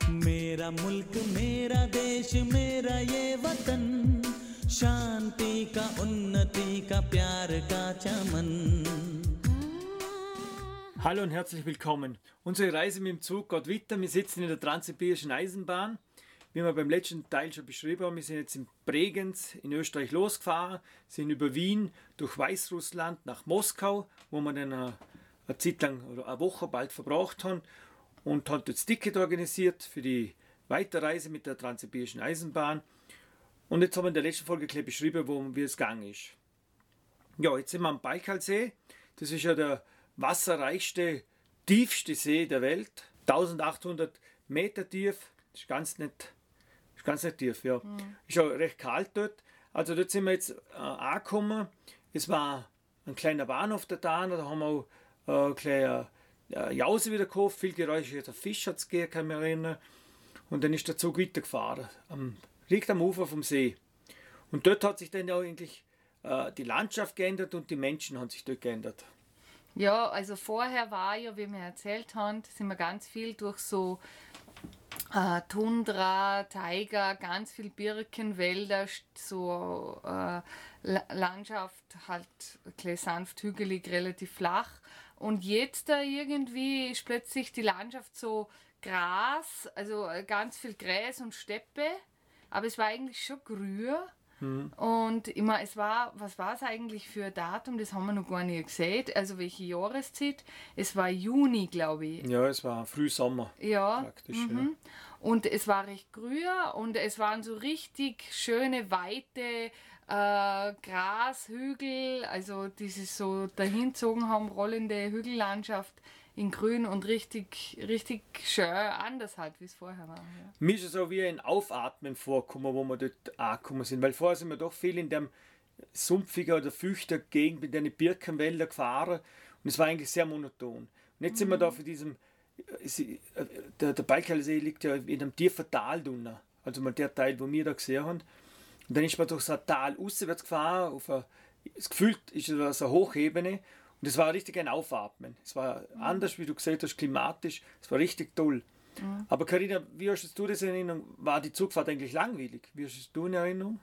मेरा मुल्क मेरा देश मेरा ये वतन शांति का उन्नति का प्यार का चमन. Hallo und herzlich willkommen. Unsere Reise mit dem Zug geht weiter. Wir sitzen in der Transsibirischen Eisenbahn. Wie wir beim letzten Teil schon beschrieben haben, wir sind jetzt in Bregenz in Österreich losgefahren, sind über Wien durch Weißrussland nach Moskau, wo wir dann eine Zeit lang oder eine Woche bald verbracht haben und haben das Ticket organisiert für die Weiterreise mit der Transsibirischen Eisenbahn. Und jetzt haben wir in der letzten Folge gleich beschrieben, wie es gegangen ist. Ja, jetzt sind wir am Baikalsee. Das ist ja der wasserreichste, tiefste See der Welt. 1800 Meter tief. Das ist ganz nicht tief. Ja. Ist auch recht kalt dort. Also dort sind wir jetzt angekommen. Es war ein kleiner Bahnhof da. Da haben wir auch eine kleine Jause wieder gekauft. Viel Geräusche, der Fisch hat es gegeben, kann ich mich erinnern. Und dann ist der Zug weitergefahren. Liegt am Ufer vom See. Und dort hat sich dann auch eigentlich die Landschaft geändert und die Menschen haben sich dort geändert. Ja, also vorher war ja, wie wir erzählt haben, sind wir ganz viel durch so Tundra, Taiga, ganz viel Birkenwälder, so Landschaft halt sanft hügelig, relativ flach. Und jetzt da irgendwie ist plötzlich die Landschaft so Gras, also ganz viel Gras und Steppe, aber es war eigentlich schon grün. Und immer, was war es eigentlich für ein Datum? Das haben wir noch gar nicht gesehen. Also welche Jahreszeit? Es war Juni, glaube ich. Ja, es war Frühsommer. Ja. Praktisch, Ja. Und es war recht grün und es waren so richtig schöne, weite Grashügel, also die sich so dahingezogen haben, rollende Hügellandschaft in grün und richtig schön, anders halt, wie es vorher war. Ja. Mir ist es so wie ein Aufatmen vorgekommen, wo wir dort angekommen sind, weil vorher sind wir doch viel in dem sumpfigen oder feuchten Gegend mit den Birkenwäldern gefahren und es war eigentlich sehr monoton. Und jetzt sind wir da für diesem, der Baikalsee liegt ja in einem tiefen Tal drunter, also mal der Teil, wo wir da gesehen haben. Und dann ist man durch so ein Tal auswärts gefahren, das Gefühl ist es eine Hochebene. Und es war richtig ein Aufatmen. Es war anders, wie du gesagt hast, klimatisch. Es war richtig toll. Aber Carina, wie hast du das in Erinnerung? War die Zugfahrt eigentlich langweilig? Wie hast du in Erinnerung?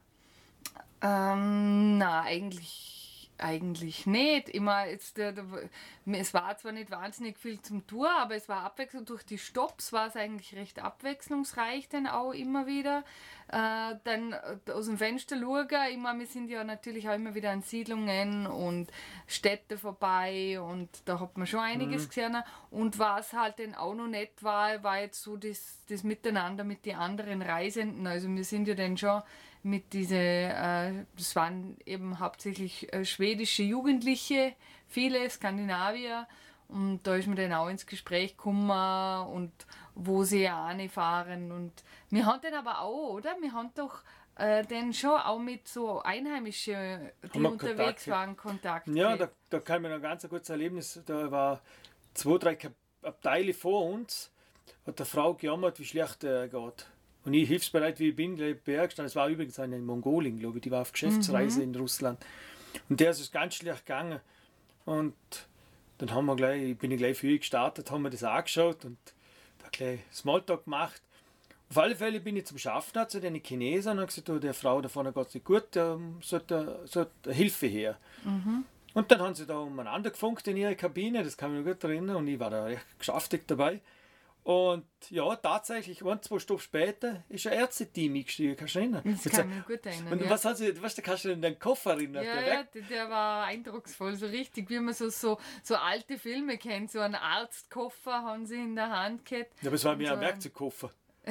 Na, eigentlich nicht. Immer jetzt, es war zwar nicht wahnsinnig viel zum Tour, aber es war abwechselnd. Durch die Stopps war es eigentlich recht abwechslungsreich dann auch immer wieder. Dann aus dem Fenster schauen, wir sind ja natürlich auch immer wieder an Siedlungen und Städte vorbei und da hat man schon einiges gesehen. Und was halt dann auch noch nett war jetzt so das Miteinander mit den anderen Reisenden. Also wir sind ja dann schon mit das waren eben hauptsächlich schwedische Jugendliche, viele Skandinavier. Und da ist mir dann auch ins Gespräch gekommen und wo sie fahren. Und wir haben dann aber auch, oder? Wir haben doch dann schon auch mit so Einheimischen, die unterwegs waren, Kontakt. Ja, da kann ich mir noch ganz ein kurzes Erlebnis. Da war 2, 3 Abteile vor uns, hat eine Frau gejammert, wie schlecht geht. Und ich, hilfsbereit wie ich bin, gleich bergstand. Es war übrigens eine Mongolin, glaube ich, die war auf Geschäftsreise in Russland. Und der ist es ganz schlecht gegangen. Und dann bin ich gleich für ihn gestartet, haben wir das angeschaut und da gleich Smalltalk gemacht. Auf alle Fälle bin ich zum Schaffner zu den Chinesen und habe gesagt, der Frau da vorne geht es nicht gut, der sollte Hilfe her. Und dann haben sie da umeinander gefunkt in ihrer Kabine, das kann ich mich gut erinnern, und ich war da recht geschäftig dabei. Und ja, tatsächlich, 1, 2 Stopp später ist ein Ärzteteam eingestiegen, kannst du dich erinnern? Das kann ich mich gut erinnern. Und ja. was kannst du in deinen Koffer erinnern? Ja, der war eindrucksvoll, so richtig, wie man so alte Filme kennt, so einen Arztkoffer haben sie in der Hand gehabt. Ja, aber es war mir so ein Werkzeugkoffer.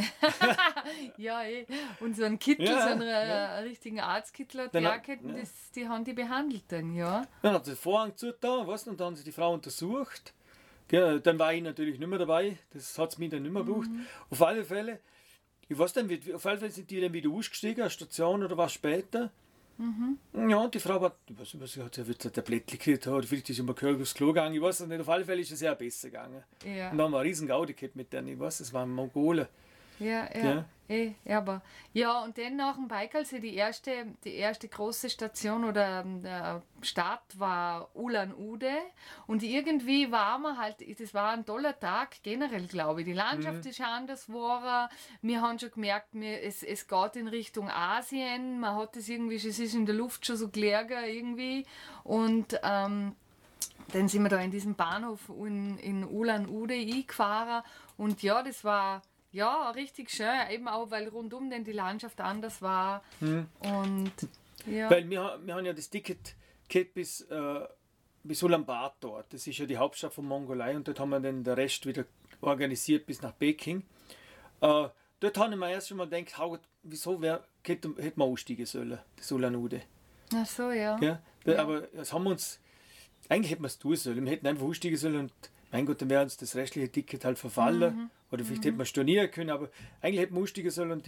Ja, und so ein Kittel, so einen richtigen Arztkittel, die haben die behandelt dann, ja. Dann hat sie den Vorhang zugetan, weißt du, und dann haben sie die Frau untersucht. Ja, dann war ich natürlich nicht mehr dabei, das hat es mich dann nicht mehr gebraucht. Auf alle Fälle, ich weiß dann, auf alle Fälle sind die dann wieder ausgestiegen, an der Station oder was später. Ja, und die Frau hat, sie hat ja wieder Tablettchen gekriegt, oder vielleicht ist sie mal gehört aufs Klo gegangen, ich weiß nicht, auf alle Fälle ist es sehr besser gegangen. Ja. Und dann haben wir einen riesen Gaudi gehabt mit denen, ich weiß, es waren Mongolen. Ja, ja. Ja. Aber ja, und dann nach dem Baikalsee, die erste große Station oder Stadt war Ulan-Ude. Und irgendwie war man halt, das war ein toller Tag generell, glaube ich. Die Landschaft ist anders geworden. Wir haben schon gemerkt, es geht in Richtung Asien. Man hat es irgendwie, es ist in der Luft schon so gelegen irgendwie. Und dann sind wir da in diesem Bahnhof in Ulan-Ude eingefahren. Und ja, das war ja richtig schön, eben auch, weil rundum denn die Landschaft anders war. Und ja. Weil wir haben ja das Ticket gehabt bis Ulaanbaatar. Das ist ja die Hauptstadt von Mongolei und dort haben wir dann den Rest wieder organisiert bis nach Peking. Dort haben wir erst schon mal gedacht, wieso hätte man aussteigen sollen, das Ulan-Ude. Ach so, ja. Ja? Aber das haben wir uns, eigentlich hätten wir es tun sollen. Wir hätten einfach aussteigen sollen und mein Gott, dann wäre uns das restliche Ticket halt verfallen. Oder vielleicht hätten wir stornieren können, aber eigentlich hätten wir aussteigen sollen und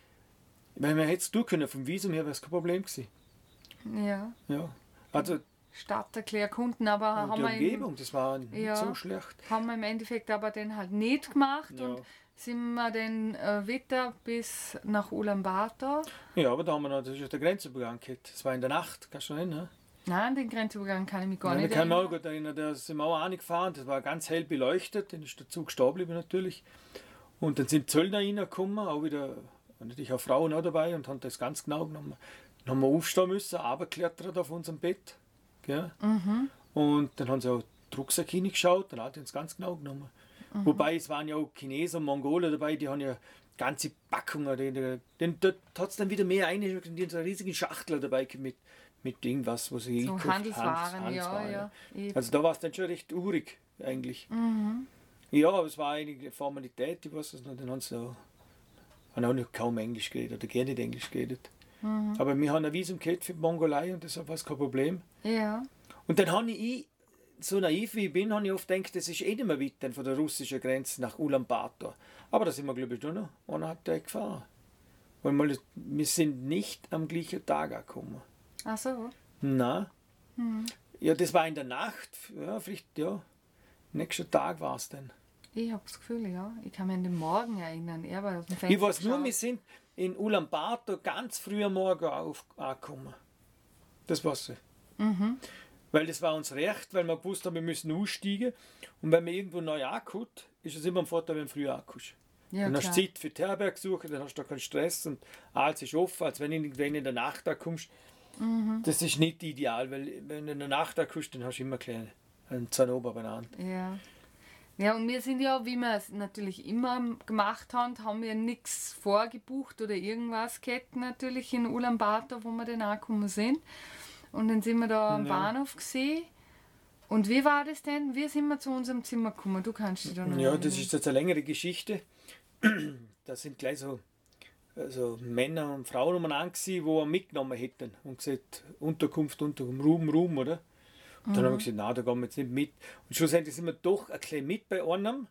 weil man hätte es tun können, vom Visum her wäre es kein Problem gewesen. Ja. Ja. Also Stadt erkunden, aber die haben wir, Umgebung, das war nicht so schlecht. haben wir im Endeffekt aber dann halt nicht gemacht Ja. und sind wir dann weiter bis nach Ulaanbaatar. Ja, aber da haben wir natürlich den Grenzübergang gehabt. Das war in der Nacht, kannst du dich erinnern? Nein, den Grenzübergang kann ich mich gar Ja, nicht ich kann mich auch erinnern. gut erinnern, da sind wir auch angefahren, das war ganz hell beleuchtet, dann ist der Zug stehen geblieben natürlich. Und dann sind Zöllner reingekommen, auch wieder, natürlich auch Frauen auch dabei und haben das ganz genau genommen. Dann haben wir aufstehen müssen, runterklettert auf unserem Bett. Gell? Und dann haben sie auch die Rucksäcke hingeschaut, dann hat sie uns ganz genau genommen. Wobei es waren ja auch Chinesen und Mongolen dabei, die haben ja ganze Packungen. Dort hat es dann wieder mehr eine, die so eine riesige Schachtel dabei mit irgendwas, was sie So gekauft- Handelswaren, ja. Eben. Also da war es dann schon recht urig eigentlich. Ja, aber es war eine Formalität, ich weiß es noch, dann haben sie haben auch noch kaum Englisch geredet oder gar nicht Englisch geredet. Aber wir haben ein Visum gehabt für die Mongolei und deshalb war es kein Problem. Ja. Und dann habe ich, so naiv wie ich bin, habe ich oft gedacht, das ist nicht mehr weit dann von der russischen Grenze nach Ulaanbaatar. Aber da sind wir, glaube ich, nur noch 1,5 Tage gefahren. Weil wir sind nicht am gleichen Tag angekommen. Ach so. Nein. Ja, das war in der Nacht. Ja, vielleicht, ja. Nächster Tag war es dann. Ich habe das Gefühl, ja. Ich kann mich an den Morgen erinnern. Er war aus dem Fenster Ich weiß nur, geschaut. wir sind in Ulaanbaatar ganz früh am Morgen angekommen. Das war's. Weil das war uns recht, weil wir gewusst haben, wir müssen aussteigen. Und wenn man irgendwo neu ankommt, ist es immer ein Vorteil, wenn du früh ankommst. Ja, Dann hast klar. du Zeit für die Herberge suchen, dann hast du da keinen Stress und alles ist offen, als wenn du irgendwann in der Nacht da kommst. Das ist nicht ideal, weil wenn du in der Nacht da kommst, dann hast du immer einen Zahnober beieinander. Ja. Ja, und wir sind ja, wie wir es natürlich immer gemacht haben wir nichts vorgebucht oder irgendwas gehabt, natürlich in Ulaanbaatar, wo wir dann angekommen sind. Und dann sind wir da am Bahnhof gesehen. Und wie war das denn? Wie sind wir zu unserem Zimmer gekommen? Du kannst dich da noch Ja, erinnern. das ist jetzt eine längere Geschichte. Da sind gleich so Männer und Frauen umeinander gewesen, die wir mitgenommen hätten und gesagt, Unterkunft, Ruhm, oder? Und dann haben wir gesagt, nein, da gehen wir jetzt nicht mit. Und schlussendlich sind wir doch ein bisschen mit bei einem.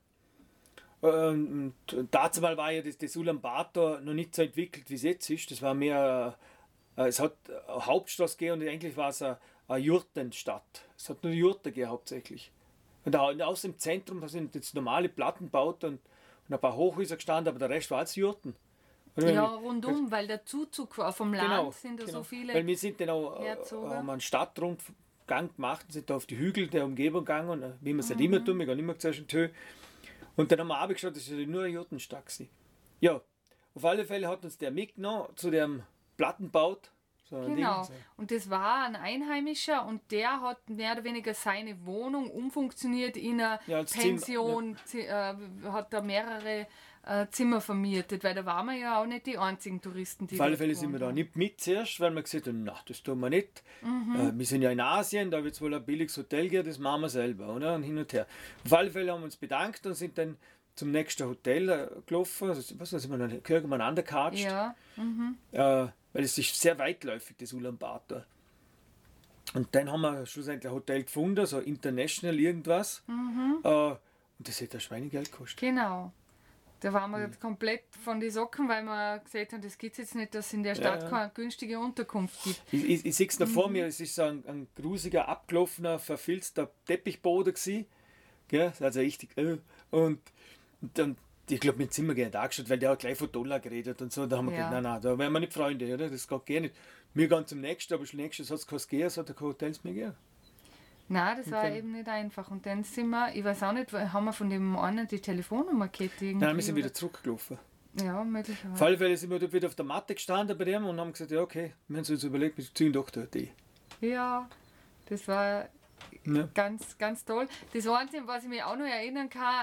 Und dazu mal war ja das Ulaanbaatar noch nicht so entwickelt, wie es jetzt ist. Das war mehr, es hat eine Hauptstraße gegeben und eigentlich war es eine Jurtenstadt. Es hat nur Jurten gegeben hauptsächlich. Und aus dem Zentrum sind jetzt normale Plattenbauten und ein paar Hochhäuser gestanden, aber der Rest war alles Jurten. Und Ja, rundum, weil der Zuzug vom Land Genau, sind da genau. so viele. Weil wir sind dann auch Herzoge. haben einen Stadtrundgang gemacht und sind da auf die Hügel der Umgebung gegangen, und, wie wir es halt immer tun, wir gehen immer zuerst in die Höhe. Und dann haben wir runtergeschaut, das ist ja nur eine Jurtenstadt gewesen. Ja, auf alle Fälle hat uns der mitgenommen zu dem Plattenbaut. So ein Genau. Ding. Und das war ein Einheimischer und der hat mehr oder weniger seine Wohnung umfunktioniert in eine Ja, als Pension, hat da mehrere Zimmer vermietet, weil da waren wir ja auch nicht die einzigen Touristen, die Auf alle dort Fälle sind wir da gewohnt nicht mit zuerst, weil wir gesagt haben, na, das tun wir nicht. Wir sind ja in Asien, da wird es wohl ein billiges Hotel geben, das machen wir selber, oder? Und hin und her. Auf alle Fälle haben wir uns bedankt und sind dann zum nächsten Hotel gelaufen. Also, was sind wir dann irgendwann angekatscht. Ja, Weil es ist sehr weitläufig, das Ulaanbaatar. Und dann haben wir schlussendlich ein Hotel gefunden, so international irgendwas. Und das hätte ein Schweinegeld gekostet. genau. Da waren wir komplett von den Socken, weil wir gesagt haben, das gibt es jetzt nicht, dass es in der Stadt Ja. keine günstige Unterkunft gibt. Ich sehe es da vor mir, es ist so ein grusiger, abgelaufener, verfilzter Teppichboden gewesen. Gell? Also richtig. Und dann ich glaube, mit Zimmer gerne angeschaut, weil der hat gleich von Dollar geredet und so. Da haben wir Ja. gedacht, nein, da wären wir nicht Freunde, oder? Das geht gar nicht. Wir gehen zum nächsten, aber schon nächstes hat es kein gehen, so hat der Hotels mehr gehen. Nein, das war dann- eben nicht einfach. Und dann sind wir, ich weiß auch nicht, haben wir von dem einen die Telefonnummer gehabt irgendwie? Nein, wir sind wieder zurückgelaufen. Ja, Auf möglicherweise. alle Fälle sind wir dort wieder auf der Matte gestanden bei dem und haben gesagt, ja okay, wir haben uns überlegt, wir ziehen doch dort ein. Ja, das war Ja. ganz, ganz toll. Das Einzige, was ich mich auch noch erinnern kann,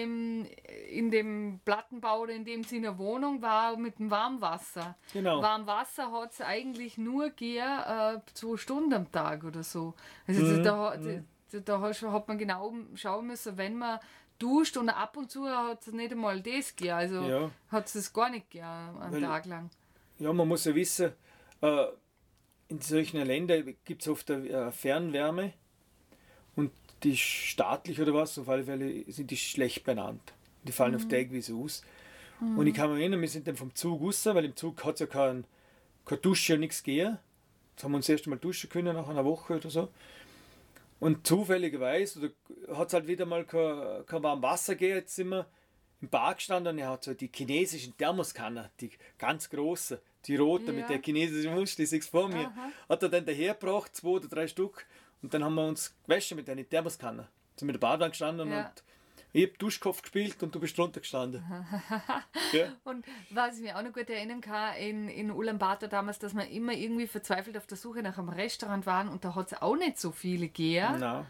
in dem Plattenbau oder in dem seiner Wohnung, war mit dem Warmwasser. Genau. Warmwasser hat es eigentlich nur gegeben, 2 Stunden am Tag oder so. Also hat man genau schauen müssen, wenn man duscht und ab und zu hat es nicht einmal das gegeben. Also Ja. hat es das gar nicht gegeben, einen Weil- Tag lang. Ja, man muss ja wissen, in solchen Ländern gibt es oft Fernwärme und die ist staatlich oder was, auf alle Fälle sind die schlecht benannt. Die fallen auf Tagweise aus. Und ich kann mich erinnern, wir sind dann vom Zug raus, weil im Zug hat es ja keine Dusche und nichts gegeben. Jetzt haben wir uns das erste Mal duschen können nach einer Woche oder so. Und zufälligerweise hat es halt wieder mal kein warmes Wasser gegeben. Jetzt sind wir im Park gestanden und er hat so die chinesischen Thermoskannen, die ganz großen, die roten Ja. mit der chinesischen Muster, die sechs vor mir, Aha. hat er dann dahergebracht, 2 oder 3 Stück. Und dann haben wir uns gewaschen mit den Thermoskannen. Sind mit der Badewanne gestanden Ja. und ich habe Duschkopf gespielt und du bist drunter gestanden. Ja. Und was ich mir auch noch gut erinnern kann, in Ulaanbaatar damals, dass wir immer irgendwie verzweifelt auf der Suche nach einem Restaurant waren und da hat es auch nicht so viele gegeben. Nein.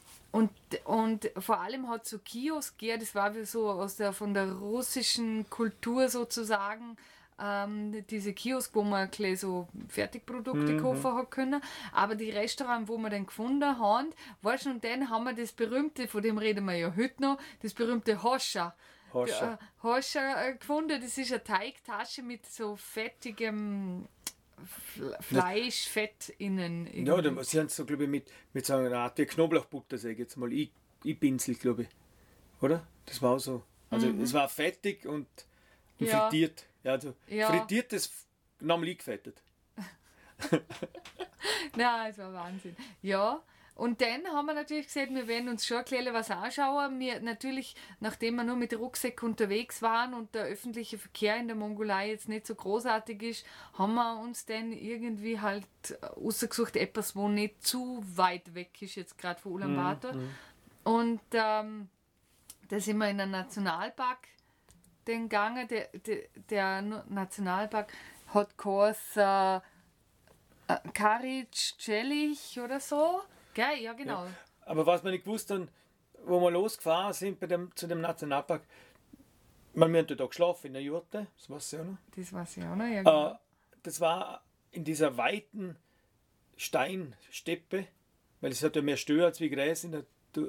Und vor allem hat es so Kiosk gegeben, das war wie so von der russischen Kultur sozusagen, diese Kiosk, wo man gleich so Fertigprodukte kaufen hat können. Aber die Restaurants, wo wir dann gefunden haben, weißt du, und dann haben wir das berühmte, von dem reden wir ja heute noch, das berühmte Hoscha. Hoscha. Hoscha gefunden. Das ist eine Teigtasche mit so fettigem Fleischfett innen. Ja, sie haben es so, glaube ich, mit so einer Art wie Knoblauchbutter, sage ich jetzt mal, einpinselt, glaube ich. Oder? Das war auch so. Also es war fettig und Ja. frittiert. Ja, also Ja. frittiertes, nochmal eingefettet. Nein, es war Wahnsinn. Ja, und dann haben wir natürlich gesagt, wir werden uns schon ein bisschen was anschauen. Wir natürlich, nachdem wir nur mit Rucksack unterwegs waren und der öffentliche Verkehr in der Mongolei jetzt nicht so großartig ist, haben wir uns dann irgendwie halt ausgesucht, etwas, wo nicht zu weit weg ist, jetzt gerade von Ulaanbaatar. Und da sind wir in einen Nationalpark dann gegangen. Der Nationalpark hat geheißen Karic Celich oder so. Gell? Ja, genau. Aber was wir nicht gewusst haben, wo wir losgefahren sind zu dem Nationalpark, wir haben dort auch geschlafen in der Jurte, das weiß ich auch noch. Das weiß ich auch noch. Ja, genau. Das war in dieser weiten Steinsteppe, weil es hat ja mehr Stö als wie Gräs in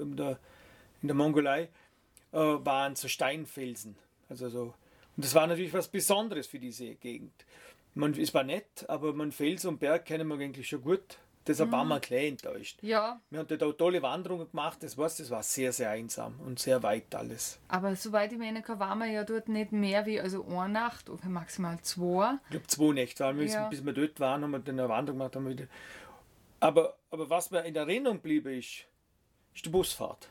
der Mongolei, waren so Steinfelsen. Also so. Und das war natürlich was Besonderes für diese Gegend. Es war nett, aber man Fels und Berg kennen wir eigentlich schon gut. Deshalb waren wir klein enttäuscht. Ja, Wir haben dort auch tolle Wanderungen gemacht, das war sehr, sehr einsam und sehr weit alles. aber soweit ich mich erinnern kann, waren wir ja dort nicht mehr wie also eine Nacht oder maximal 2. Ich glaube 2 Nächte waren wir, Ja. bis wir dort waren, haben wir dann eine Wanderung gemacht. Haben wir wieder. Aber was mir in Erinnerung geblieben ist die Busfahrt.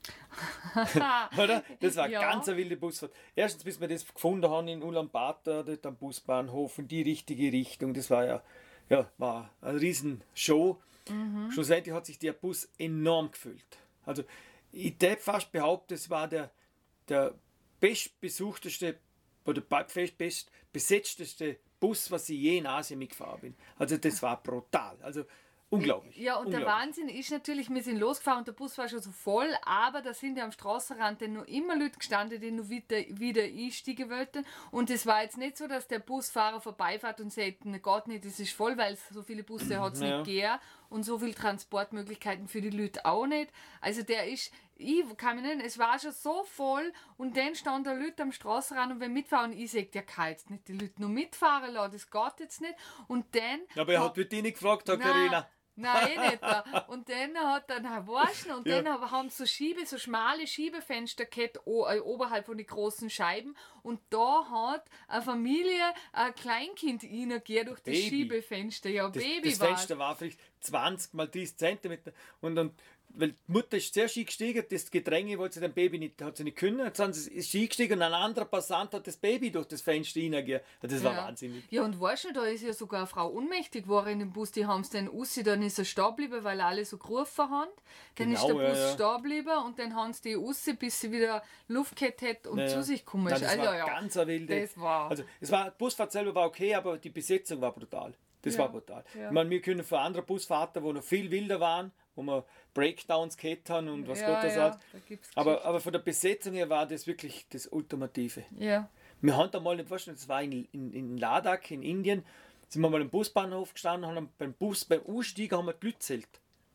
Oder? Das war Ja. ganz eine wilde Busfahrt. Erstens, bis wir das gefunden haben in Ulaanbaatar, dort am Busbahnhof, in die richtige Richtung. Das war war eine riesen Show. Schlussendlich hat sich der Bus enorm gefüllt. Also ich darf fast behaupten, es war der bestbesuchteste oder bestbesetzteste Bus, was ich je in Asien mitgefahren bin. Also das war brutal. Also unglaublich. Ja, und der Unglaublich. Wahnsinn ist natürlich, wir sind losgefahren und der Bus war schon so voll, aber da sind ja am Straßenrand dann noch immer Leute gestanden, die noch wieder einsteigen wollten. Und es war jetzt nicht so, dass der Busfahrer vorbeifährt und sagt, na Gott nicht, das ist voll, weil es so viele Busse hat es Ja. nicht gegeben und so viele Transportmöglichkeiten für die Leute auch nicht. Also ich kann mich nicht, es war schon so voll und dann standen da Leute am Straßenrand und wenn mitfahren und ich sage, der kann jetzt nicht die Leute nur mitfahren lassen, das geht jetzt nicht. Und dann... Aber er hat wirklich nicht gefragt, Herr Nein. Carina. Nein, eh nicht. Und dann hat er waschen und Ja. dann haben sie so schmale Schiebefenster gehabt, oberhalb von den großen Scheiben. Und da hat eine Familie ein Kleinkind reingegeben durch das Baby. Schiebefenster. Ja, Das Baby das war Fenster war vielleicht 20 mal 30 cm und weil die Mutter ist sehr Ski gestiegen, das Gedränge wollte sie dem Baby nicht, hat sie nicht können. Jetzt sind sie Ski gestiegen und ein anderer Passant hat das Baby durch das Fenster hineingegeben. Das war wahnsinnig. Ja, und weißt du, da ist ja sogar eine Frau ohnmächtig geworden in dem Bus. Die haben es dann raus, dann ist er stehen geblieben, weil alle so gerufen haben. Dann ist der Bus stehen geblieben und dann haben sie die raus, bis sie wieder Luft gehabt hat und zu sich gekommen ist. Das war ganz eine wilde. Das war... Also, die Busfahrt selber war okay, aber die Besetzung war brutal. Das war brutal. Ja. Ich meine, wir können von anderen Busfahrten, die noch viel wilder waren, wo wir Breakdowns gehabt haben und was Gott das hat. Aber von der Besetzung her war das wirklich das Ultimative. Ja. Wir haben da mal nicht verstanden, das war in Ladakh in Indien, sind wir mal im Busbahnhof gestanden, haben beim Ausstieg haben wir die Leute zählt.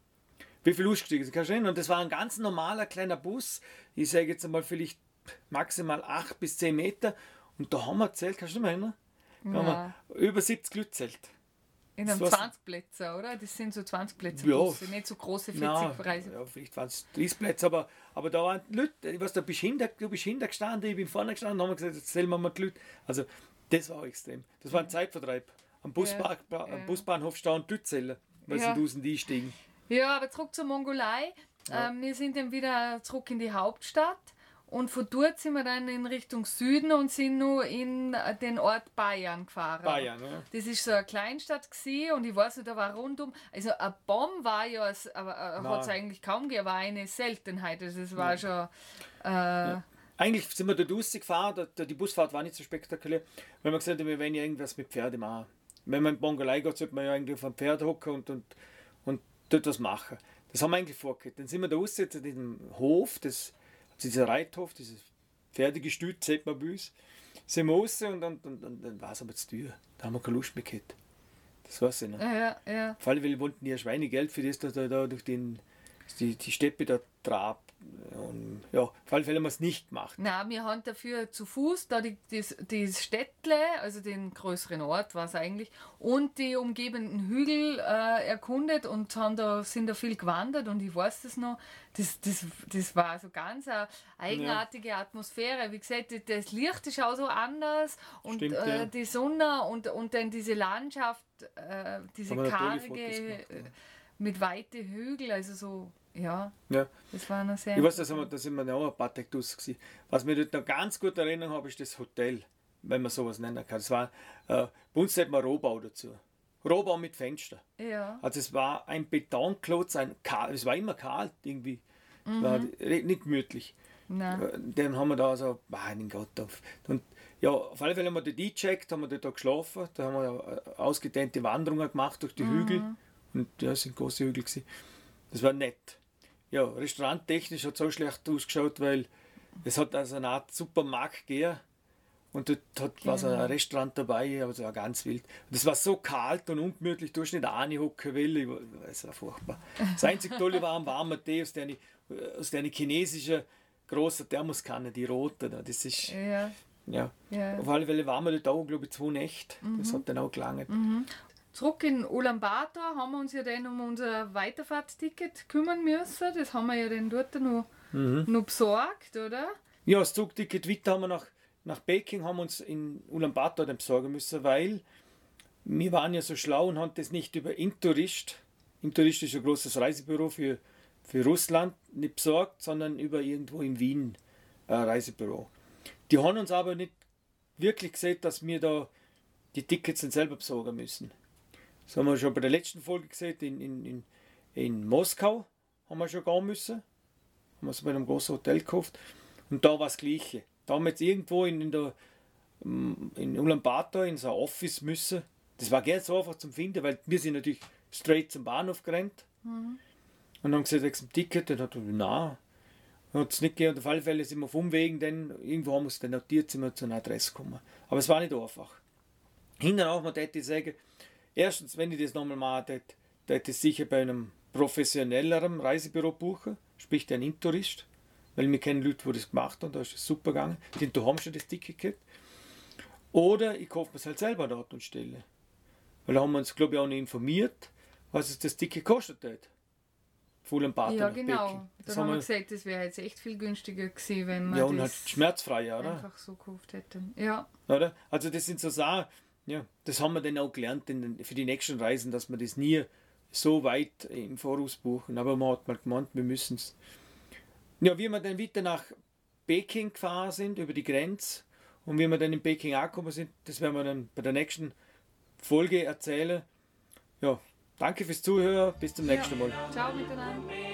Wie viel ausgestiegen sind? Und das war ein ganz normaler kleiner Bus, ich sage jetzt einmal vielleicht maximal 8 bis 10 Meter. Und da haben wir gezählt, kannst du dich erinnern? Da haben wir über 70 Leute gezählt. In einem 20 Plätze, oder? Das sind so 20 Plätze Busse, nicht so große 40 Preise. Ja, vielleicht waren es 30 Plätze, aber da waren die Leute, ich weiß, du bist hintergestanden, ich bin vorne gestanden, haben wir gesagt, jetzt zählen wir mal die Leute. Also das war extrem. Das war ein Zeitvertreib. Am Busbahnhof stehen und die Leute zählen, weil sie draußen einsteigen. Ja, aber zurück zur Mongolei. Wir sind dann wieder zurück in die Hauptstadt. Und von dort sind wir dann in Richtung Süden und sind nur in den Ort Bayern gefahren. Bayern, ja. Das ist so eine Kleinstadt gewesen und ich weiß nicht, da war rundum, also ein Baum war ja, aber hat es eigentlich kaum gegeben, war eine Seltenheit. Also es war schon... Eigentlich sind wir dort rausgefahren, die Busfahrt war nicht so spektakulär, weil wir gesagt haben, wir wollen ja irgendwas mit Pferden machen. Wenn man in Mongolei geht, sollte man ja eigentlich auf ein Pferd hocken und dort was machen. Das haben wir eigentlich vorgehabt. Dann sind wir da raus in diesem Hof, dieser Reithof, dieses Pferdegestüt, sieht man bei uns, sind wir raus und dann war es aber zu teuer. Da haben wir keine Lust mehr gehabt. Das weiß ich noch. Ja. Vor allem, wir wollten ja Schweinegeld für das da durch die Steppe da trabt. Und ja, auf alle Fälle haben wir es nicht gemacht. Nein, wir haben dafür zu Fuß da das Städtle, also den größeren Ort war es eigentlich, und die umgebenden Hügel erkundet und sind da viel gewandert und ich weiß das noch, das war so ganz eine eigenartige Atmosphäre. Wie gesagt, das Licht ist auch so anders und stimmt, die Sonne und dann diese Landschaft, diese karge, mit weiten Hügeln, also so... Ja, das war noch sehr... Ich weiß, da sind wir auch ein paar Tage draus gewesen. Was mir dort noch ganz gut erinnern habe, ist das Hotel, wenn man sowas nennen kann. Das war, bei uns hat man Rohbau dazu. Rohbau mit Fenster. Ja. Also es war ein Betonklotz, es war immer kalt irgendwie. War nicht gemütlich. Nein. Dann haben wir da so, mein Gott. Und ja, auf alle Fälle haben wir dort eingecheckt, haben wir dort geschlafen. Da haben wir ausgedehnte Wanderungen gemacht durch die Hügel. Und ja, es sind große Hügel gewesen. Das war nett. Ja, restauranttechnisch hat es so schlecht ausgeschaut, weil es hat also eine Art Supermarkt gegeben und dort war so ein Restaurant dabei, aber es war ganz wild. Und es war so kalt und ungemütlich, du hast nicht reinhocken will, es war furchtbar. Das einzig Tolle war ein warmer Tee aus der chinesischen großen Thermoskanne, die rote. Das ist, ja. Auf alle Fälle waren wir dort auch, glaube ich, 2 Nächte. Das hat dann auch gelangt. Zurück in Ulaanbaatar haben wir uns ja dann um unser Weiterfahrtsticket kümmern müssen. Das haben wir ja dann dort noch besorgt, oder? Ja, das Zugticket weiter haben wir nach Peking haben wir uns in Ulaanbaatar dann besorgen müssen, weil wir waren ja so schlau und haben das nicht über Intourist. Intourist ist ein großes Reisebüro für Russland nicht besorgt, sondern über irgendwo in Wien ein Reisebüro. Die haben uns aber nicht wirklich gesehen, dass wir da die Tickets dann selber besorgen müssen. Das haben wir schon bei der letzten Folge gesehen, in Moskau haben wir schon gehen müssen. Haben wir es bei einem großen Hotel gekauft. Und da war das Gleiche. Da haben wir jetzt irgendwo in Ulaanbaatar in so ein Office müssen. Das war gar nicht so einfach zum Finden, weil wir sind natürlich straight zum Bahnhof gerannt. Und haben gesagt, wegen dem Ticket, dann hat er nein. Hat es nicht gegeben. Und auf alle Fälle sind wir auf Umwegen, denn irgendwo haben wir es dann notiert, sind wir zu einer Adresse gekommen. Aber es war nicht einfach. Hinten auch mal hätte ich sagen, erstens, wenn ich das nochmal mache, hätte ich sicher bei einem professionelleren Reisebüro buchen, sprich ein Intourist, weil wir kennen Leute, die das gemacht haben, da ist es super gegangen, denn du hast schon das Ticket gehabt. Oder ich kaufe mir es halt selber an Ort und Stelle. Weil da haben wir uns, glaube ich, auch nicht informiert, was es das Ticket kostet hat. Ulaanbaatar ja, nach genau. Peking. Da haben wir gesagt, das wäre jetzt echt viel günstiger gewesen, wenn man ja, und das halt schmerzfrei, oder? einfach so gekauft hätten. Ja. Oder? Also das sind so Sachen, ja, das haben wir dann auch gelernt für die nächsten Reisen, dass man das nie so weit im Voraus buchen. Aber man hat mal gemeint, wir müssen es. Ja, wie wir dann weiter nach Peking gefahren sind, über die Grenze, und wie wir dann in Peking angekommen sind, das werden wir dann bei der nächsten Folge erzählen. Ja, danke fürs Zuhören, bis zum nächsten Mal. Ciao miteinander.